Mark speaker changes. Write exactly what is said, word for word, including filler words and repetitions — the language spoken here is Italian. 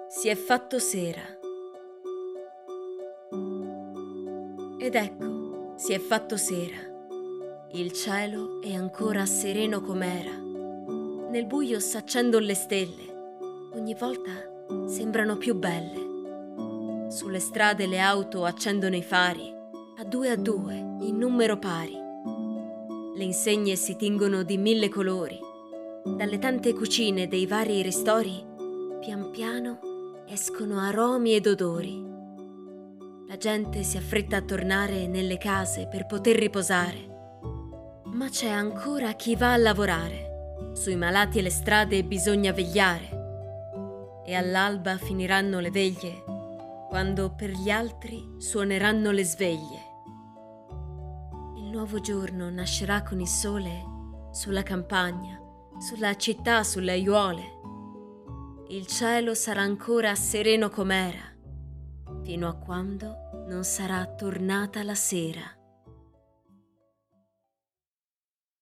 Speaker 1: Si è fatto sera. Ed ecco, si è fatto sera. Il cielo è ancora sereno com'era. Nel buio s'accendono le stelle. Ogni volta sembrano più belle. Sulle strade le auto accendono i fari, a due a due, in numero pari. Le insegne si tingono di mille colori. Dalle tante cucine dei vari ristori, pian piano escono aromi ed odori. La gente si affretta a tornare nelle case per poter riposare. Ma c'è ancora chi va a lavorare. Sui malati e le strade bisogna vegliare. E all'alba finiranno le veglie, quando per gli altri suoneranno le sveglie. Il nuovo giorno nascerà con il sole sulla campagna, sulla città, sulle aiuole. Il cielo sarà ancora sereno com'era, fino a quando non sarà tornata la sera.